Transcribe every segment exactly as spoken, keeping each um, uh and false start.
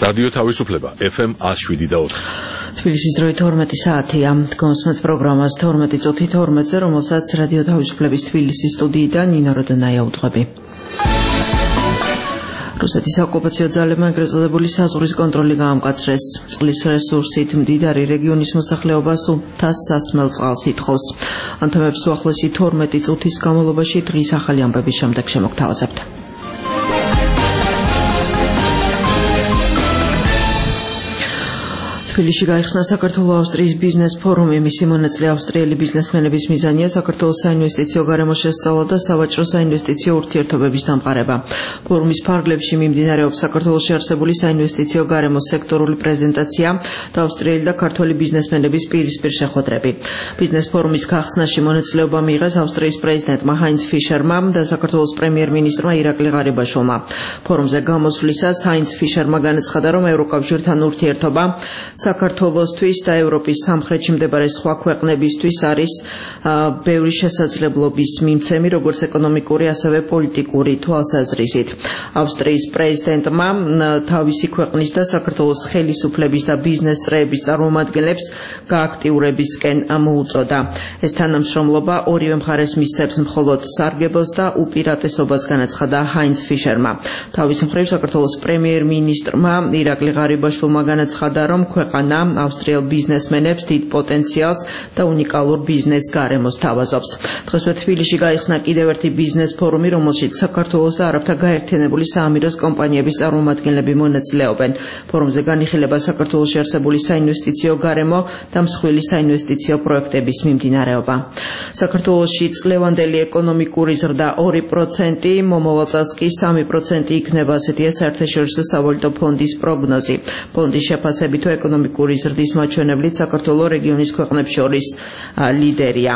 რადიო თავისუფლება ეფ ემ one oh seven და four. თბილისის დროით თორმეტი საათია. დგომსმეთ პროგრამას თორმეტი წუთი თორმეტზე, რომელსაც რადიო თავისუფლების თბილისის სტუდიიდან ნინო როდონაია უძღვები. რუსეთის ოკუპაციო ძალებმა ეგრეთ წოდებული საზღვრის კონტროლი გაამკაცრეს. წყლის რესურსით მდიდარი რეგიონის მოსახლეობას უთას სასმელ წყალს ითხოვს. ამ თემებს უახლოესი თორმეტი წუთის განმავლობაში დღის ახალი ამბების შემდეგ შემოგთავაზებთ. თბილისში გაიხსნა საქართველო-ავსტრიის ბიზნეს ფორუმი. მისი მონაწილე ავსტრიელი ბიზნესმენების მიზანია საქართველოს საინვესტიციო გარემოს შესწავლა და სავაჭრო საინვესტიციო ურთიერთობების დამყარება. ფორუმის ფარგლებში მიმდინარეობს საქართველოში არსებული საინვესტიციო გარემოს სექტორული პრეზენტაცია და ავსტრიელი და ქართველი ბიზნესმენების პირისპირ შეხვედრები. ბიზნეს ფორუმის გახსნაში მონაწილეობა მიიღეს ავსტრიის პრეზიდენტმა ჰაინც ფიშერმა და საქართველოს პრემიერ-მინისტრმა ირაკლი ღარიბაშვილმა. ფორუმზე გამოსვლისას ჰაინც ფიშერმა განაცხადა, რომ ევროკავშირთან ურთიერთობა საქართველოსთვის და ევროპის სამხრეთში მდებარე სხვა ქვეყნებისთვის არის ბევრი შესაძლებლობის მიმცემი, როგორც ეკონომიკური, ასევე პოლიტიკური თვალსაზრისით. ავსტრიის პრეზიდენტმა თავისი ქვეყნის და საქართველოს ხელისუფლების და ბიზნეს წრეების წარმომადგენლებს გააქტიურებისკენ მოუწოდა. ეს თანამშრომლობა ორივე მხარეს მისცემს მხოლოდ სარგებელს და უპირატესობას, განაცხადა ჰაინც ფიშერმა. თავის მხრივ საქართველოს პრემიერ-მინისტრმა ირაკლი ღარიბაშვილმა განაცხადა, რომ ქვეყანა ავსტრიელ ბიზნესმენებს დიდ პოტენციალს და უნიკალურ ბიზნეს გარემოს თავაზობს. დღესვე თბილისში გაიხსნა კიდევ ერთი ბიზნეს ფორუმი, რომელშიც საქართველოს და არაბთა გაერთიანებული საამიროს კომპანიების წარმომადგენლები მონაწილეობენ. ფორუმზე განიხილება საქართველოში არსებული საინვესტიციო გარემო და მსხვილი საინვესტიციო პროექტების მიმდინარეობა. საქართველოში წლევანდელი ეკონომიკური ზრდა ორი პროცენტი, მომავალ წელს კი სამი პროცენტი იქნება, ასეთია საერთაშორისო სავალუტო ფონდის პროგნოზი. ფონდის შეფასებით ეკონომიკური ზრდის მაჩვენებლით საქართველოს რეგიონის ქვეყნებს შორის ლიდერია.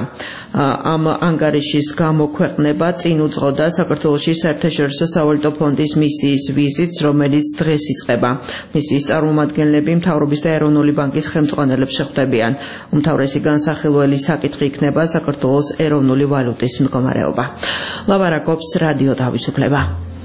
ამ ანგარიშის გამო ქვეყნება წინ უძღოდა საქართველოში საერთაშორისო სავალუტო ფონდის მისიის ვიზიტს, რომელიც დღეს იწყება. მისიის წარმომადგენლები მთავრობის და ეროვნული ბანკის ხელმძღვანელებს შეხვდებიან. უმთავრესი განსახილველი საკითხი იქნება საქართველოს ეროვნული ვალუტის მდგომარეობა. ლაბარაკობს რადიო თავისუფლება.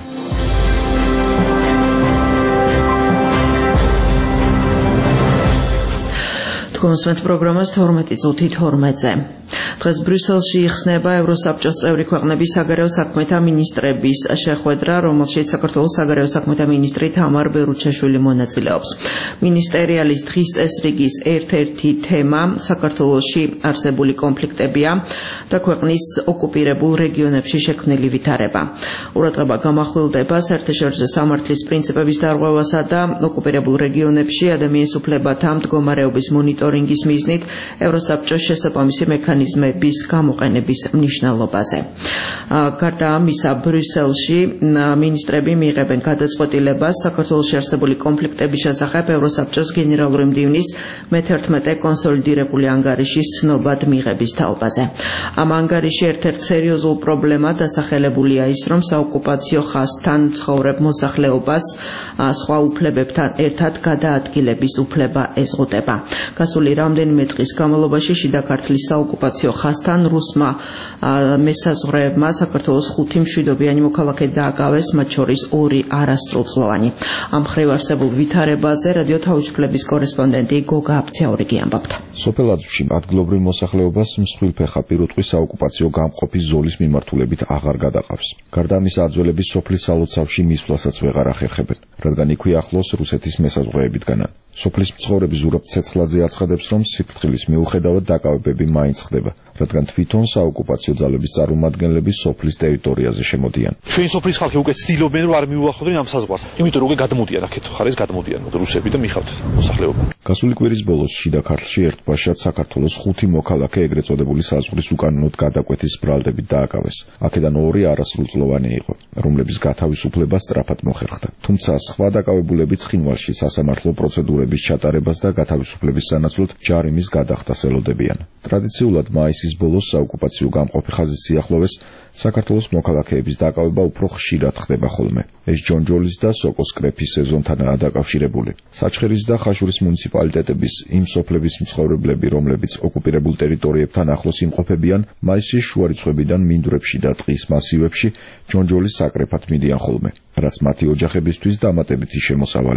დგომსმეთ პროგრამას თორმეტი წუთი თორმეტზე. დღეს ბრიუსელში იხსნება ევროსაბჭოს წევრი ქვეყნების საგარეო საქმეთა მინისტრების შეხვედრა, რომელშიც საქართველოს საგარეო საქმეთა მინისტრი თამარ ბერუჩაშვილი მონაწილეობს. მინისტერიალის დღის წესრიგის ერთ-ერთი თემა საქართველოში არსებული კონფლიქტებია და ქვეყნის ოკუპირებულ რეგიონებში შექმნილი ვითარება. ყურადღება გამახვილდება საერთაშორისო სამართლის პრინციპების დარღვევასა და ოკუპირებულ რეგიონებში ადამიანის უფლებათა მდგომარეობის მონიტორინგის მიზნით ევროსაბჭოს შესაბამისი მექანიზმების გამოყენების მნიშვნელობაზე. გარდა ამისა, ბრიუსელში მინისტრები მიიღებენ გადაწყვეტილებას საქართველოში არსებული კონფლიქტების შესახებ ევროსაბჭოს გენერალური მდივნის მეთერთმეტე კონსოლიდირებული ანგარიშის ცნობად მიღების თაობაზე. ამ ანგარიში ერთ-ერთ სერიოზულ პრობლემად დასახელებულია ის, რომ საოკუპაციო ხაზთან მცხოვრებ მოსახლეობას სხვა უფლებებთან ერთად გადაადგილების უფლება ეზღუდება. გასული რამდენიმე დღის განმავლობაში შიდა ქართლის საოკუპაციო ხაზთან რუსმა მესაზღვრეებმა საქართველოს ხუთი მშვიდობიანი მოქალაქე დააკავეს, მათ შორის ორი არასრულწლოვანი. ამ მხრივ არსებულ ვითარებაზე რადიო თავისუფლების კორესპონდენტი გოგა აფციაურიგი ამბობდა. სოფელ აზოვში ადგილობრივ მოსახლეობას მსხვილფეხა პირუტყვის საოკუპაციო გამყოფის ზოლის მიმართულებით აღარ გადაყავს. გარდა ამისა, აძველების სოფლის სალოცავში მისვლასაც ვეღარ ახერხებენ, რადგან იქვე ახლოს რუსეთის მესაზღვრეებითგანა. სოფლის მცხოვრები ზურაბ ცეცხლაძე აცხადებს, რომ სიფრთხილის მიუხედავად დაკავებები მაინც ხდება, რადგან თვითონ საოკუპაციო ძალების წარმომადგენლები სოფლის ტერიტორიაზე შემოდიან. ჩვენი სოფლის ხალხი უკვე ცდილობენ, რომ არ მიუახლოვდნენ ამ საზღვარს. იმიტომ რომ უკვე გადმოდიან აქეთ ხარეს გადმოდიან რუსები და მიხავთ მოსახლეობა. გასული კვირის ბოლოს შიდა ქართლში ერთბაშად საქართველოს ხუთი მოქალაქე ეგრეთ წოდებული საზღვრის უკანონოდ გადაკვეთის ბრალდებით დააკავეს. აქედან ორი არასრულწლოვანი იყო, რომლების გათავისუფლება სწრაფად მოხერხდა. თუმცა სხვა დაკავებულები ცხინვალში სასამართლო პროცედურების ჩატარებას და გათავისუფლების სანაცვლოდ ჯარიმის გადახდას ელოდებიან. ტრადიციულად მაისის ბოლოს საოკუპაციო გამყოფი ხაზის სიახლოვეს საქართველოს მოქალაქეების დაკავება უფრო ხშირად ხდება ხოლმე. ეს ჯონჯოლის და სოკოს კრეფის სეზონთანაა დაკავშირებული. საჩხერის და ხაშურის მუნიციპალიტეტების იმ სოფლების მცხოვრებლები, რომლებიც ოკუპირებულ ტერიტორიებთან ახლოს იმყოფებიან, მაისის შუა რიცხვებიდან მინდვრებში და ტყის მასივებში ჯონჯოლის საკრეფად მიდიან ხოლმე, რაც მათი ოჯახებისთვის დამატებითი შემოსავალია.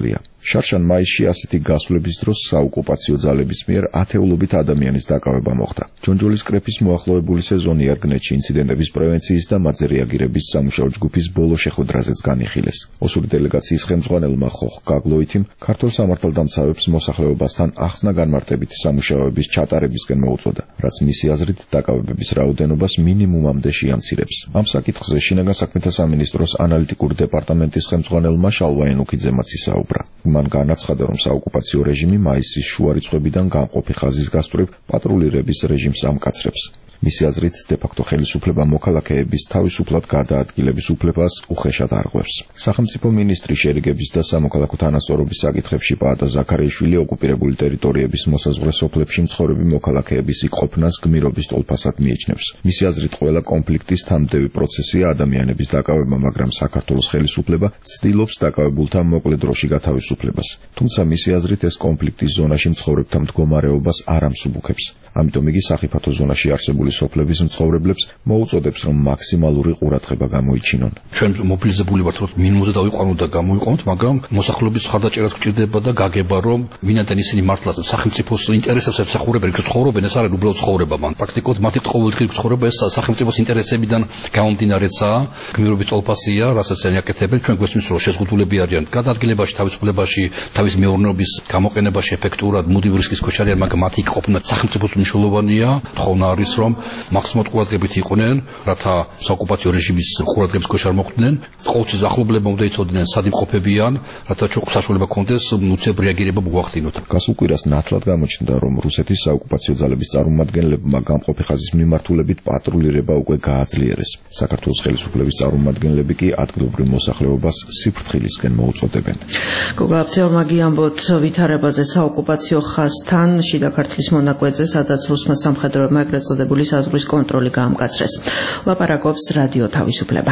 შარშან მაისში ასეთი გასვლების დროს საოკუპაციო ძალების მიერ ათეულობით ადამიანის დაკავება მოხდა. ჯონჯოლის კრეფის მოახლოებული სეზონი არგნეთში ინციდენტების პრევენციის და მათზე რეაგირების სამუშაო ჯგუფის ბოლო შეხვედრაზეც განიხილეს. ოსური დელეგაციის ხელმძღვანელმა ხოხ გაგლოითიმ ქართულ სამართალდამცავებს მოსახლეობასთან ახსნა განმარტებითი სამუშაოების ჩატარებისკენ მოუწოდა, რაც მისი აზრით დაკავებების რაოდენობას მინიმუმამდე შეამცირებს. ამ საკითხზე შინაგან საქმეთა სამინისტროს ანალიტიკური დეპარტამენტის ხელმძღვანელმა შალვა ენუქიძემაც ისაუბრა. მან განაცხადა, რომ საოკუპაციო რეჟიმი მაისის შუა რიცხვებიდან გამყოფი ხაზის გასწვრივ პატრულირების რეჟიმს ამკაცრებს. მისი აზრით, დე-ფაქტო ხელისუფლება მოქალაქეების თავისუფლად გადაადგილების უფლებას უხეშად არღვევს. სახელმწიფო მინისტრი შერიგების და სამოქალაქო თანასწორობის საკითხებში პაატა ზაქარიაშვილი ოკუპირებული ტერიტორიების მოსაზღვრე სოფლებში მცხოვრები მოქალაქეების იქ-ყოფნას გმირობის ტოლფასად მიიჩნევს. მისი აზრით, ყველა კონფლიქტის თანმდევი პროცესია ადამიანების დაკავება, მაგრამ საქართველოს ხელისუფლება ცდილობს დაკავებულთა მოკლე დროში გათავისუფლებას. თუმცა მისი აზრით, ეს კონფლიქტის ზონაში მცხოვრებთა მდგომარეობას არ ამსუბუქებს. ამიტომ იგი სახიფათო ზონაში არსებული სოფლების მცხოვრებლებს მოუწოდებს, რომ მაქსიმალური ყურადღება გამოიჩინონ. ჩვენ მობილიზებული ვართ, რომ მინიმუმზე დავიყვანოთ და გამოვიყვანოთ, მაგრამ მოსახლეობის ხარდაჭერაც გვჭირდება და გაგება, რომ ვინაიდან ისინი მართლა სახელმწიფოს ინტერესებს ემსახურებენ, იქ ცხოვრობენ, ეს არის უბრალოდ ცხოვრება მან. პრაქტიკულად მათი ყოველდღიური ცხოვრება ეს სახელმწიფოს ინტერესებიდან გამომდინარეცაა, გმირობის ტოლფასია, რასაც они აკეთებენ, ჩვენ გვესმის, რომ შეზღუდულები არიან გადაადგილებაში, თავისუფლებაში, თავის მეურნეობის გამოყენებაში ეფექტურად, მუდმივ რისკის ქვეშ არიან, მაგრამ მათი ყოფნა სახელმწიფოს მნიშვნელოვანია. თხოვნა არის, რომ მაქსიმალურად ყურადღებით იყვნენ, რათა საოკუპაციო რეჟიმის ყურადღების ქვეშ არ მოხვდნენ. ყოველთვის ახლობლებმა უნდა იცოდნენ, სად იმყოფებიან, რათა ჩვენ საშუალება ქონდეს უცებ რეაგირება მოახდინოთ. გასულ კვირას ნათლად გამოჩნდა, რომ რუსეთის საოკუპაციო ძალების წარმომადგენლებმა გამყოფი ხაზის მიმართულებით პატრულირება უკვე გააძლიერეს. საქართველოს ხელისუფლების წარმომადგენლები კი ადგილობრივ მოსახლეობას სიფრთხილისკენ მოუწოდებენ. გოგა აბცეორმა გიამბოთ ვითარებაზე საოკუპაციო ხაზთან შიდა ქართლის მონაკვეთზე, სადაც რუსმა სამხედროებმა ეგრეთ წოდებული საზღვრის კონტროლი გაამკაცრეს. ლაპარაკობს რადიო თავისუფლება.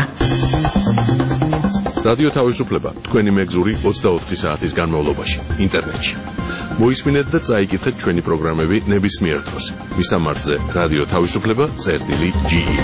რადიო თავისუფლება თქვენი მეგზური ოცდაოთხი საათის განმავლობაში ინტერნეტში. მოისმინეთ და წაიკითხეთ ჩვენი პროგრამები ნებისმიერ დროს. მისამართზე რადიო თავისუფლება წერტილი ჯი ი.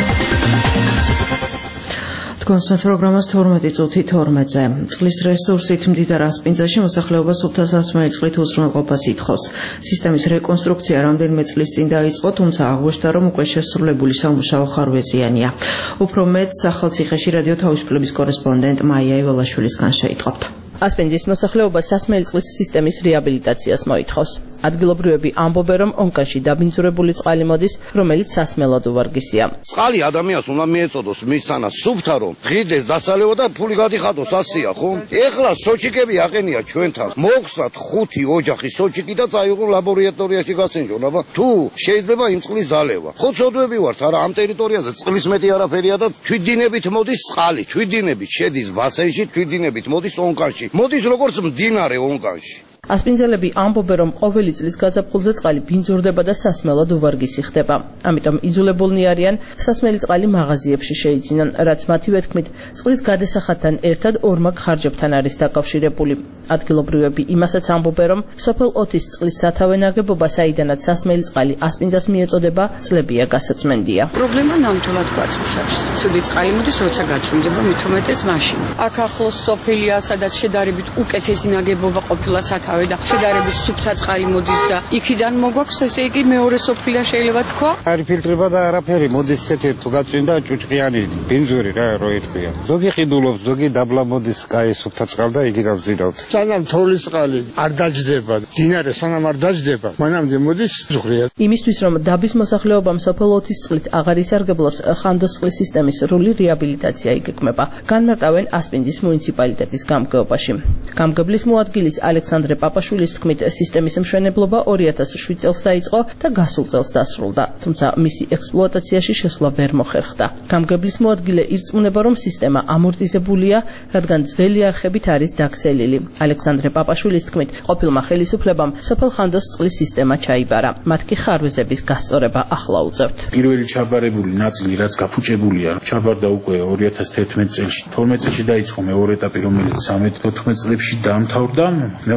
კონსერტ პროგრამას თორმეტი წუთი თორმეტზე. წყლის რესურსით მდიდარ ასპინძაში მოსახლეობა სუფთა სასმელი წყლით უზრუნველყოფას ითხოვს. სისტემის რეკონსტრუქცია რამდენიმე წლის წინ დაიწყო, თუმცა აღმოჩნდა, რომ უკვე შესრულებული სამუშაო ხარვეზიანია. უფრო მეტ სახელმწიფოში რადიო თავისუფლების კორესპონდენტ მაია ივალაშვილისგან შეიტყობთ. ასპინძის მოსახლეობა სასმელი წყლის სისტემის რეაბილიტაციას მოითხოვს. ადგილობრივები ამბობენ, რომ ონკანში დაბინძურებული წყალი მოდის, რომელიც სასმელად უვარგისია. წყალი ადამიანს უნდა მიეწოდოს მისანა სუფთა, რომ ღიდეს დასალევა და ფული გადიხადოს, ასია ხო? ეხლა სოჩიკები აყენია ჩვენთან. მოხსნათ ხუთი ოჯახი სოჩიკი და წაიღო ლაბორატორიაში გასენჯონ, აბა თუ შეიძლება იმ წყლის დალევა. ხო ცოდვები ვართ, არა ამ ტერიტორიაზე წყლის მეტი არაფერია და თვითდინებით მოდის წყალი, თვითდინებით შედის ბასენში, თვითდინებით მოდის ონკანში. მოდის როგორც მდინარე ონკანში. ასპინძელები ამბობენ, რომ ყოველი წლის გაზაფხულზე წყალი ბინძურდება და სასმელად უვარგისი ხდება. ამიტომ იძულებულნი არიან სასმელი წყალი მაღაზიებში შეიძინონ, რაც მათი ვეთქმით წყლის გადასახადთან ერთად ორმაგ ხარჯებთან არის დაკავშირებული. ადგილობრივები იმასაც ამბობენ, რომ სოფელ ოთის წყლის სათავე ნაგებობა, საიდანაც სასმელი წყალი ასპინძას მიეწოდება, წლებია გასაწმენდია. პრობლემა ნამდვილად გვაწუხებს. ცუდი წყალი მოდის, როცა გაწმენდება, მით უმეტეს მაშინ. აქ ახლოს სოფელია, სადაც შედარებით უკეთესი ნაგებობა ყოფილა სათავე და შედარებით სუფთა წყალი მოდის და იქიდან მოგვაქვს, ესე იგი მეორე სოფლია შეიძლება თქვა. არ ფილტრება და არაფერი, მოდის ესეთი თუ გაწვინდა ჭუჭყიანი ბინძური რა რო ეთქვია. ზოგი ყიდულობს, ზოგი დაბლა მოდის, კაი სუფთა წყალი და იგივე ვზიდავთ. სანამ თოვლის წყალი არ დაჯდება, დინარე სანამ არ დაჯდება, მანამდე მოდის ზღვრია. იმისთვის რომ დაბის მოსახლეობამ სოფელ ოთის წყლით აღარ ისარგებლოს, ხანდოს წყლის სისტემის სრული რეაბილიტაცია იგეგმება. განმარტავენ ასპინძის მუნიციპალიტეტის გამგეობაში. გამგებლის მოადგილის ალექსანდრე პაპაშვილის თქმით, სისტემის მშენებლობა ორი ათას შვიდ წელს დაიწყო და გასულ წელს დასრულდა, თუმცა მისი ექსპლუატაციაში შესვლა ვერ მოხერხდა. გამგებლის მოადგილე ირწმუნება, რომ სისტემა ამორტიზებულია, რადგან ძველი არხებით არის დაქსელილი. ალექსანდრე პაპაშვილის თქმით, ყოფილმა ხელისუფლებამ სოფელ ხანდოს წყლის სისტემა ჩაიბარა. მათ კი ხარვეზების გასწორება ახლა უწევთ. პირველი ჩაბარებული ნაწილი, რაც გაფუჭებულია, ჩაბარდა უკვე ორი ათას თერთმეტ წელს. თორმეტ წელს დაიწყო მეორე ეტაპი, რომელიც სამეთერთმეტ წლებში დაამთავრდა. მეორე ეტაპი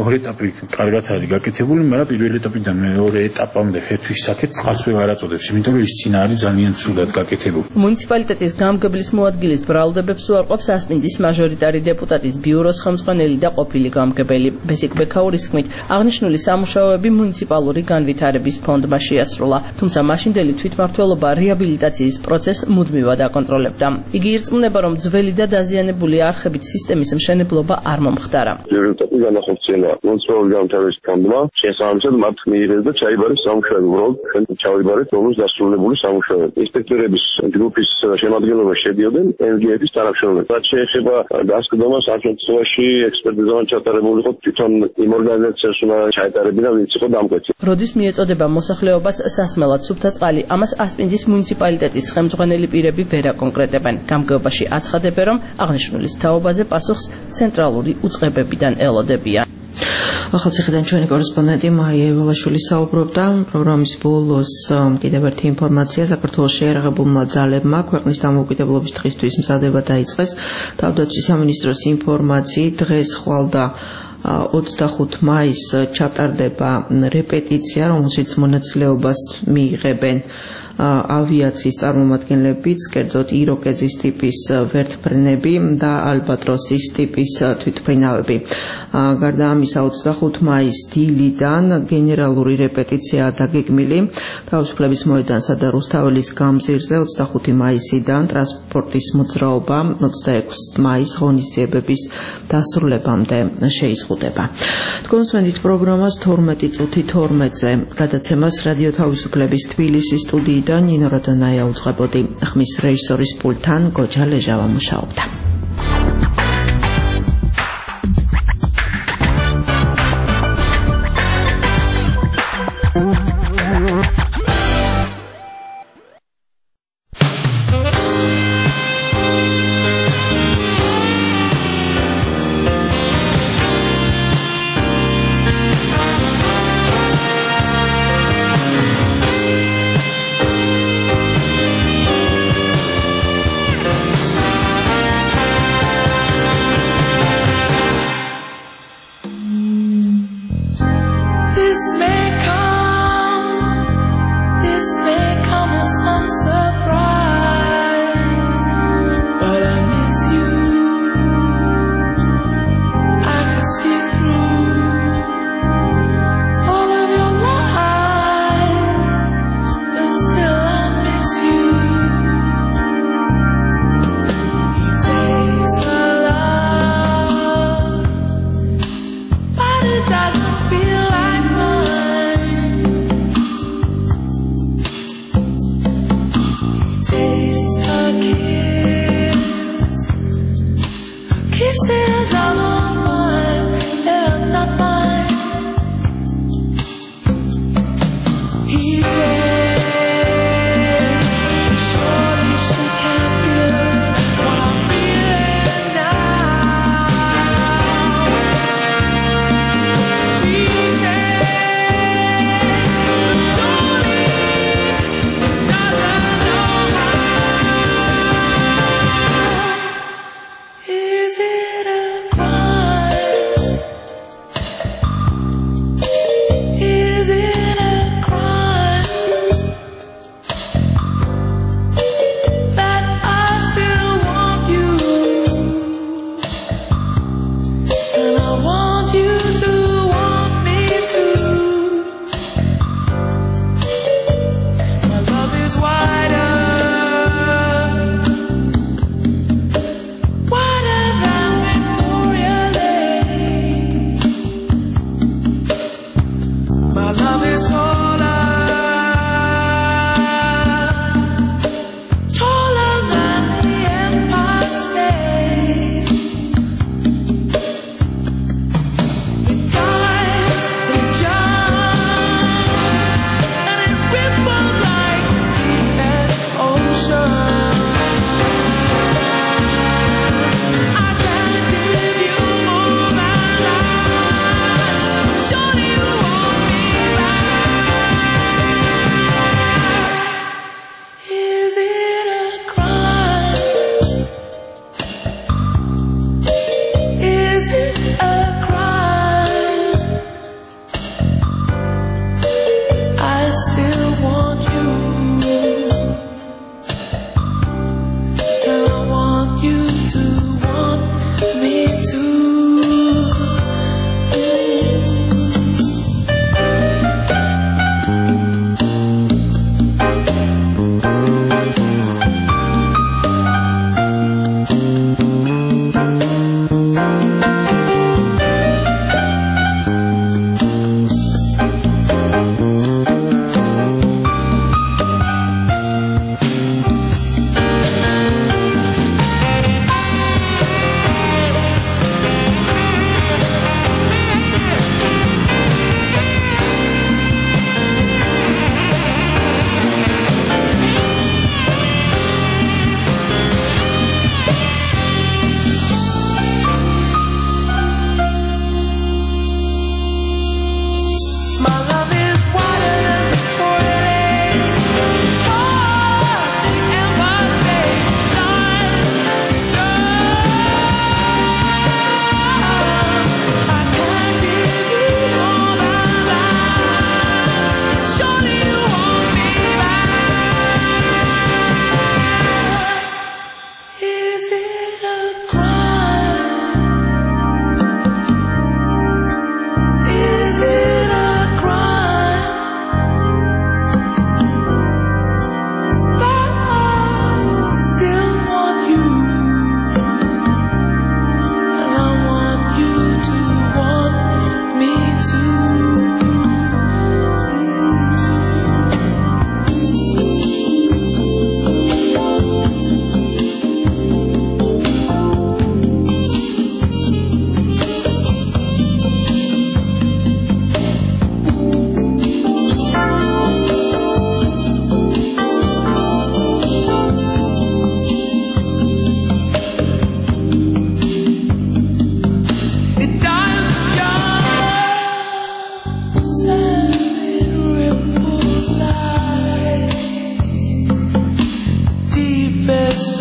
ეტაპი კარგად არის გაკეთებული, მაგრამ პირველ ეტაპიდან მეორე ეტაპამდე ხერთვის საკეთს წყალს ვერ აწოდებს, იმიტომ რომ ის წინა არის ძალიან ცუდად გაკეთებული. მუნიციპალიტეტის გამგებლის მოადგილის ბრალდებებს უარყოფს ასპინძის მაჟორიტარი დეპუტატის ბიუროს ხელმძღვანელი და ყოფილი გამგებელი ბესიკ ბექაურის თქმით, აღნიშნული სამუშაოები მუნიციპალური განვითარების ფონდმა შეასრულა, თუმცა მაშინდელი თვითმმართველობა რეაბილიტაციის პროცესს მუდმივად აკონტროლებდა. იგი ირწმუნება, რომ ძველი და დაზიანებული არხებით სისტემის მშენებლობა არ მომხდარა. რეზულტატი განახორციელა მუნიციპალური განვითარების ფონდმა, შესაბამისად მათ მიიღეს და ჩაიბარეს სამუშაოები, უბრალოდ ჩვენ ჩავიბარეთ ბოლოს დასრულებული სამუშაოები. ინსპექტორების ჯგუფის შემადგენლობაში შედიოდნენ ენგეების თანამშრომლები. რაც შეეხება დასკდომას, ამ შემთხვევაში ექსპერტიზა ჩატარებული იყო თვითონ იმ ორგანიზაციას, უნდა ჩაეტარებინა, ვინც იყო დამკვეთი. როდის მიეწოდება მოსახლეობას სასმელად სუფთა წყალი, ამას ასპინძის მუნიციპალიტეტის ხელმძღვანელი პირები ვერ აკონკრეტებენ. გამგეობაში აცხადებენ, რომ აღნიშნულის თაობაზე პასუხს ცენტრალური უწყებებიდან ელოდებიან. ახალციხიდან ჩვენი კორესპონდენტი მაია ევალაშვილი საუბრობდა. პროგრამის ბოლოს კიდევ ერთი ინფორმაცია: საქართველოს შეიარაღებულმა ძალებმა ქვეყნის დამოუკიდებლობის დღისთვის მზადება დაიწყეს. თავდაცვის სამინისტროს ინფორმაციით დღეს ხვალდა ოცდახუთი მაისს ჩატარდება რეპეტიცია, რომელშიც მონაწილეობას მიიღებენ ავიაციის წარმომადგენლებიც, კერძოდ იროკეზის ტიპის ვერტმფრენები და ალბატროსის ტიპის თვითმფრინავები. გარდა ამისა, ოცდახუთი მაისს დილიდან გენერალური რეპეტიციაა დაგეგმილი თავისუფლების მოედანსა და რუსთაველის გამზირზე, ოცდახუთი მაისიდან ტრანსპორტის მოძრაობა ოცდაექვსი მაისს ღონისძიებების დასრულებამდე შეიზღუდება. თქვენს მენდით პროგრამას თორმეტი წუთი თორმეტზე გადაცემას რადიო თავისუფლების თბილისის სტუდიიდან ნინო როდონაია უძღვებოდი. ხმის რეჟისორის პულტთან გოჯა ლეჟავა მუშაობდა.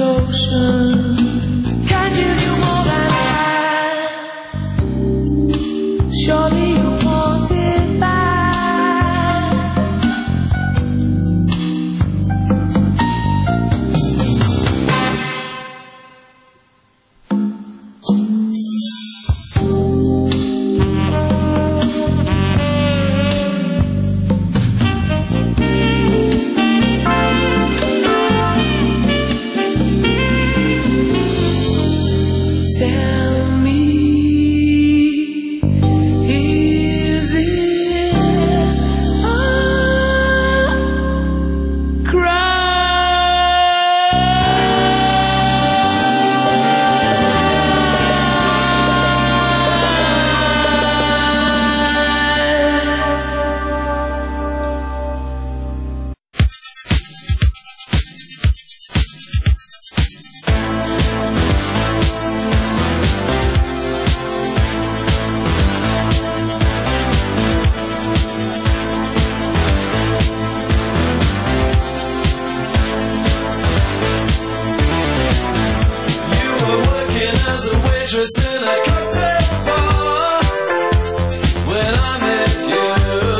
ocean. Can't give you more than I. Surely you want it back. Tell me, is it a as a waitress in a cocktail bar. When I met you,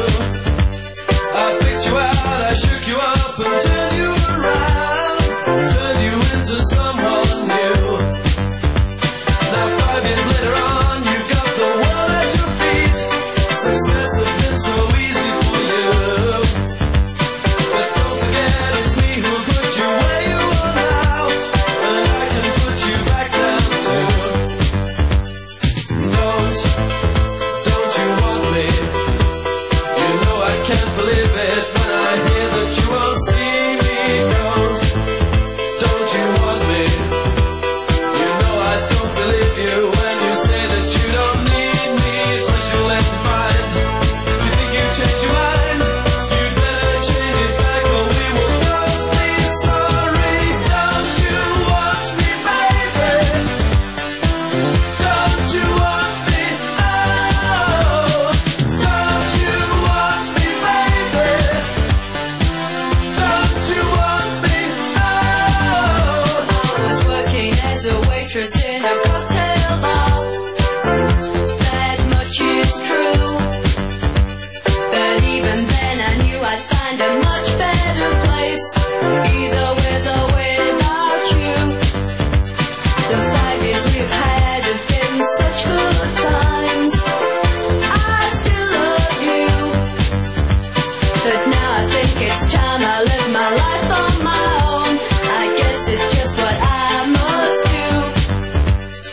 I picked you out, I shook you up and turned you around, turned you into someone new. Now five years later on, you've got the world at your feet. Success has been so easy for you, but don't forget it's me who put you where you are now, and I can put you back down too. Don't, don't you want me? You know I can't believe it when I hear that you won't see me. Don't, don't you want me? You know I don't believe you when you say that you don't need me. Special ed to find. You think you've changed your mind? You'd better change it back or we will both be sorry. Don't you want me, baby? Don't you want me? Oh, don't you want me, baby? Don't you want me? Oh. I was working as a waitress in a cocktail bar. That much is true. But even then I knew I'd find a much better place, either with or without you. The five years we've had have been such good times. I still love you, but now I think it's time I live my life on my own. I guess it's just what I must do.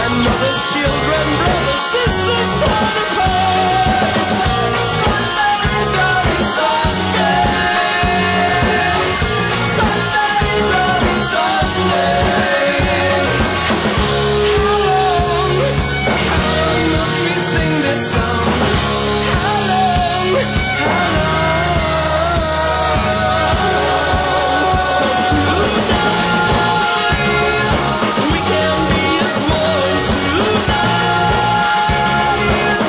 and mothers, children, brothers, sisters torn apart. Sunday, bloody Sunday. Sunday, bloody Sunday. How long, how long must we sing this song? How long, how long? Tonight, we can be as one tonight.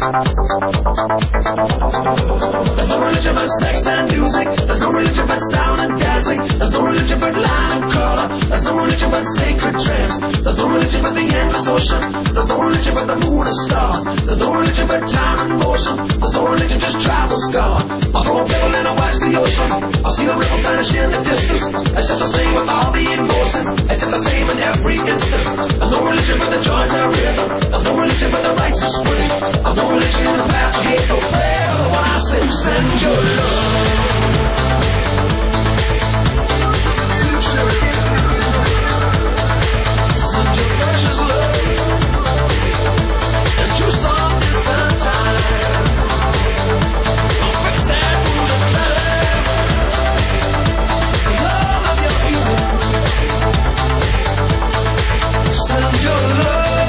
There's no religion but sex and music. There's no religion but sound and dancing. There's no religion but line and color. There's no religion but sacred trance. There's no religion but the endless ocean. There's no religion but the moon and stars. There's no religion but time and motion. There's no religion, just travel scar. I'll throw a pebble and I'll watch the ocean. I'll see the ripples vanish in the distance. It's just the same with all the emotions. It's just the same in every instant. There's no religion but the joys and rhythm. There's no religion but the righteous way. There's no religion in the path of hate, no prayer. When I sing, send your love. Send your precious love. And you saw this time. I'll fix that wound and love. The love of your people. Send your love.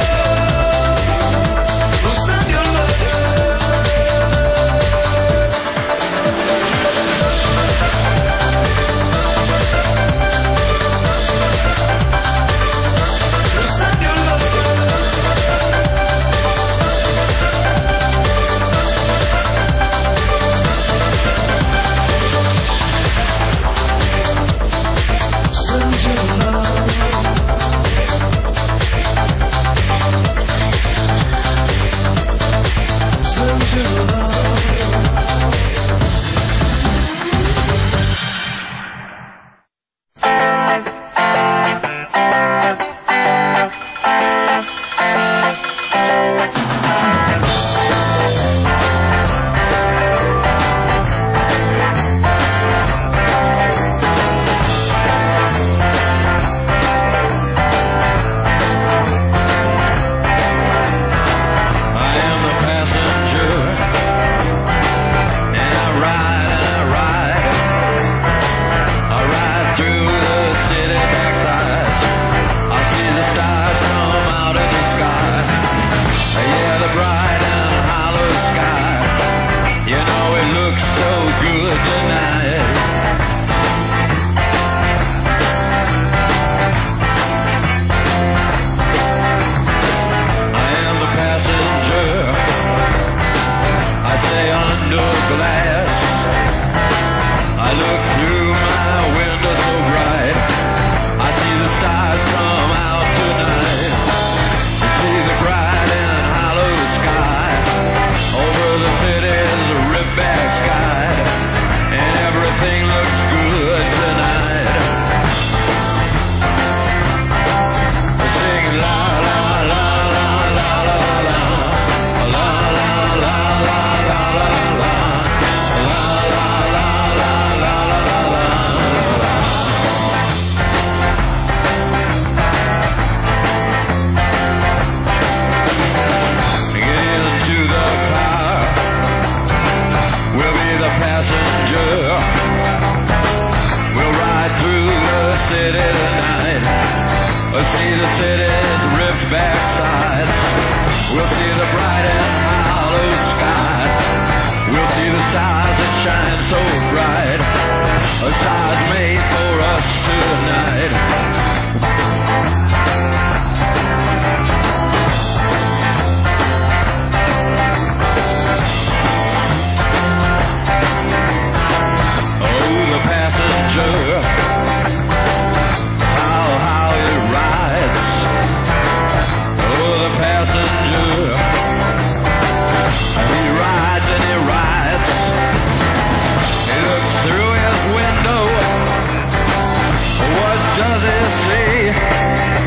Send your love. Does it say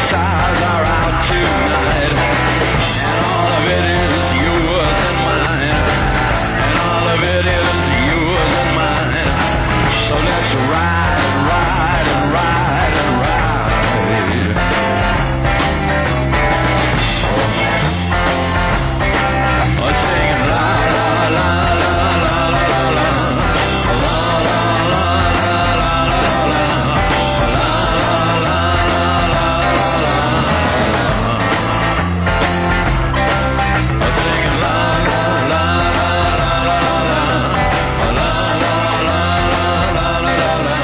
stars are out tonight, and all of it is yours and mine, and all of it is yours and mine. So let's ride and ride and ride and ride. Oh, singing la la la la la la la la la la la la la la. Singing la la la la la la la la la la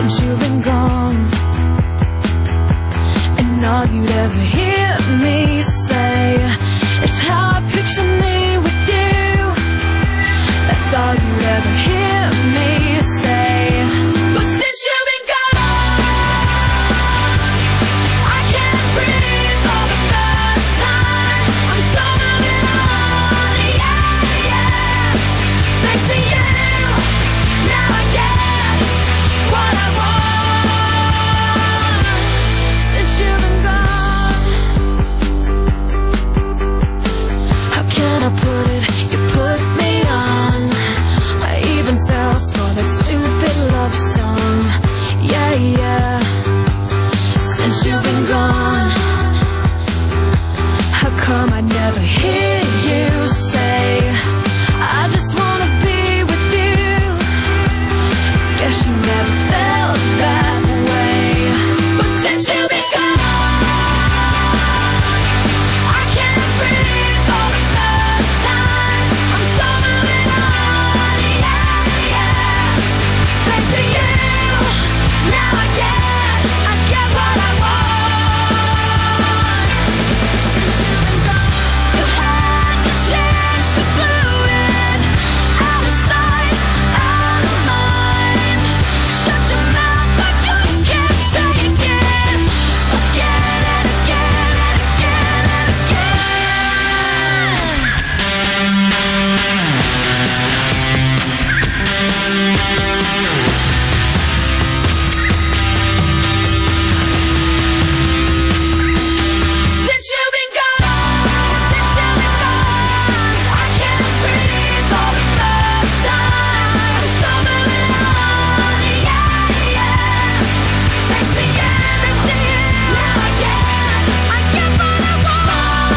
since you've been gone. And all you'd ever hear me say is how I picture me with you. That's all you'd ever hear me say. But since you've been gone, I can't breathe for the first time. I'm so moving on, yeah, yeah. Thanks to you, now I get what I want. Since you've been gone, how can I put it? You put me on. I even fell for that stupid love song. Yeah, yeah. Since you've been gone, how come I never hear you say I just wanna be with you? Guess you never felt that way. But since you've been gone, I can't breathe for the first time. I'm so moving on, yeah, yeah. Thanks to you, now I get, I get what I want. Since you've been gone, you had your chance, you blew it. Out of sight, out of mind. Shut your mouth, I just can't take it. Again and again and again and since you've been gone, since you've been gone, I can't breathe for the first time. I'm so moving on, yeah, yeah. Thanks to you, thanks to you, now I get, I get what I want.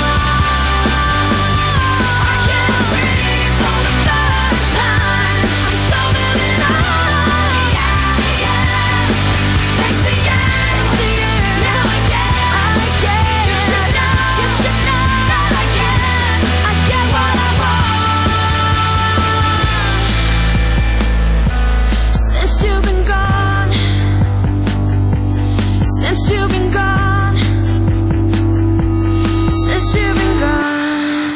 I can't breathe for the first time. I'm so moving on, yeah, yeah. Thanks to you, thanks to you, now I get, I get. You should know, you should know that I get, I get what I want. Since you've been gone, since you've been gone, since you've been gone.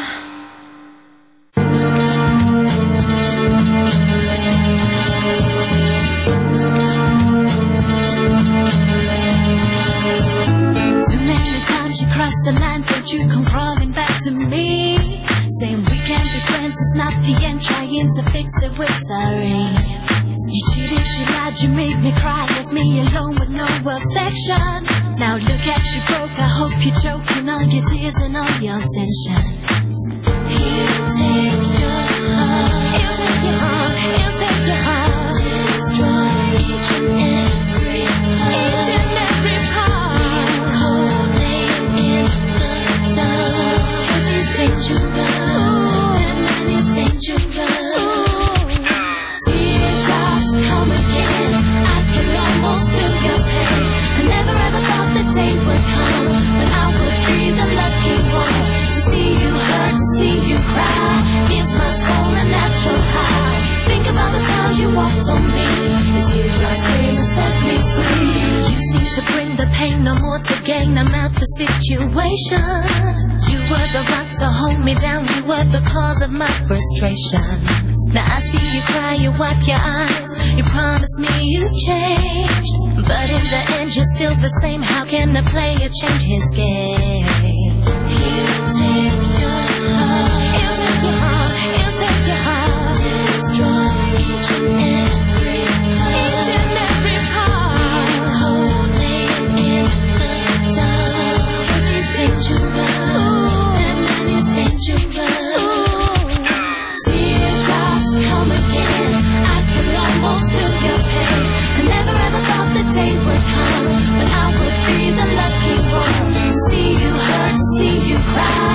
Too many times you crossed the line, don't you come crawling back to me, saying we can't be friends, it's not the end, trying to fix it with a ring. You cheated, you lied, you made me cry, left me alone with no affection. Now look at you broke, I hope you're choking on your tears and all your tension. He'll take your heart, he'll take your heart, he'll take your heart, destroy each and every part, each and every part. Leave cold, laying in the dark, 'cause he's dangerous, that man is dangerous. Teardrops come again, I can almost feel your pain. I never ever thought the day would come when I would be the lucky one to see you hurt, to see you cry. Gives my soul a natural high. Think about the times you walked on me, the teardrops came and set me free. You seem to bring the pain, no more to gain. I'm out the situation. You were the rock to hold me down, you were the cause of my frustration. Now I see you cry, you wipe your eyes, you promise me you've changed, but in the end you're still the same. How can a player change his game? He'll take your heart, he'll take your heart, he'll take your heart, destroy each and every part, each and every part. Leave cold, laying in the dark, 'cause he's dangerous, that man is dangerous. Teardrops come again, I can almost feel your pain. I never ever thought the day would come when I would be the lucky one to see you hurt, to see you cry.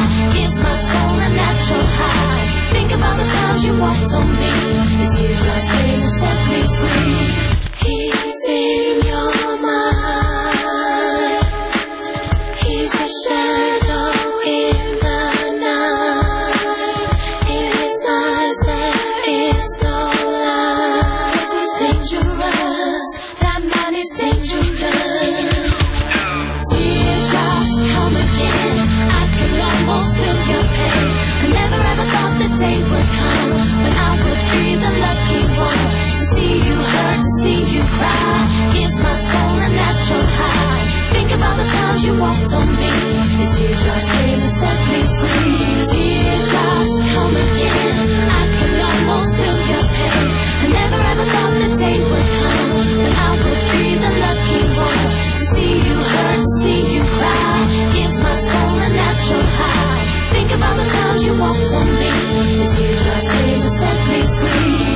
walked on me. The teardrops came and set me free. Teardrops come again. I could almost feel your pain. I never ever thought the day would come when I would be the lucky one to see you hurt, to see you cry. Gives my soul a natural high. Think about the times you walked on me. The teardrops came and set me free.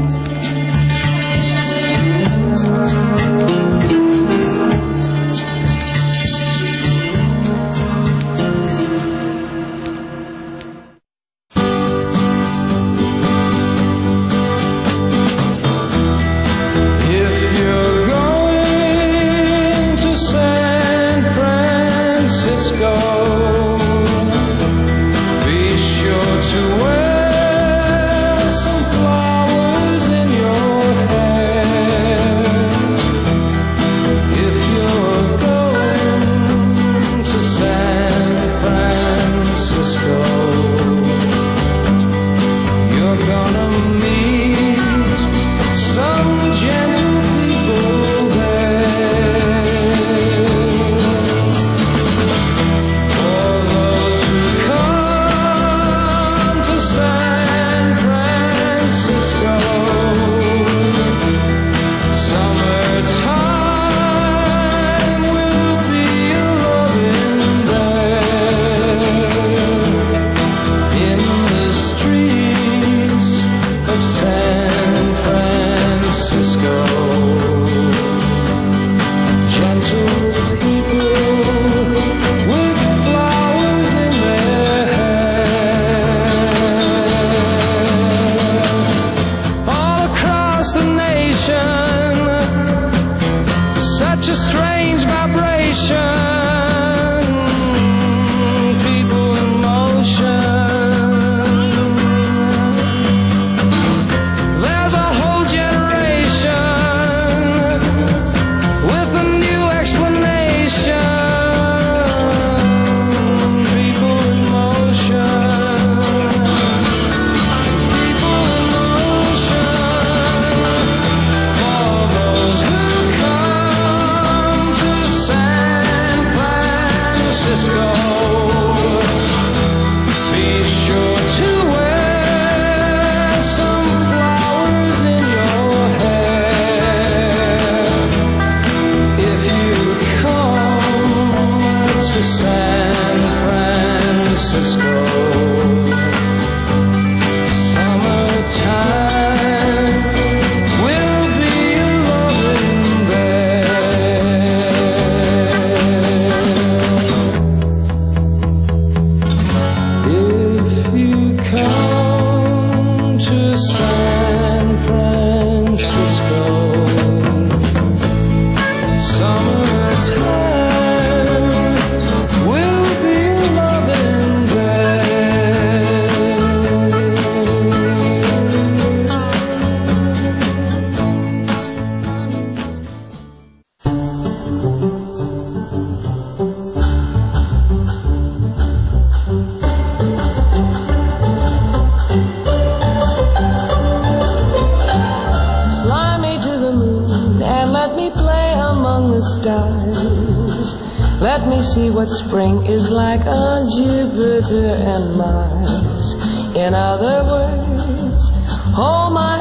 Let me see what spring is like on Jupiter and Mars. In other words, hold my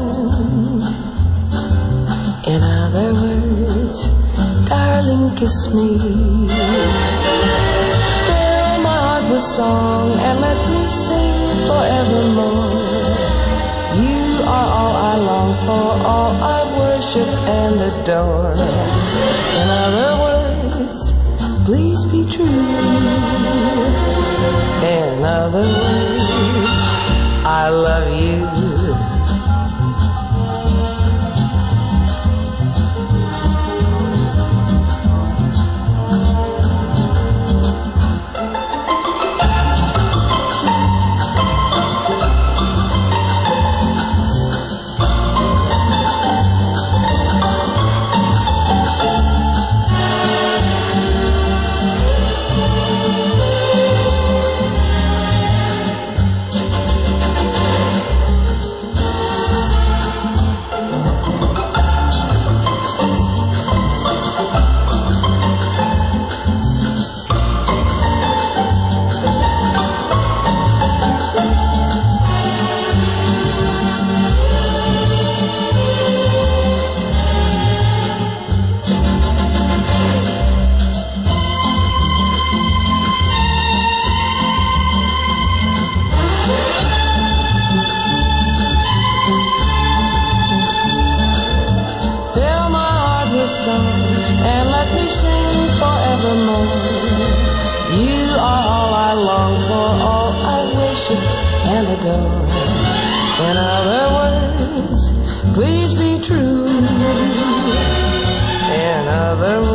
hand. In other words, darling, kiss me. Fill my heart with song and let me sing forevermore. You are all I long for, all I worship and adore. In other words, please be true. In other words, I love you. song and let me sing forevermore. You are all I long for, all I worship and adore. In other words, please be true. In other words,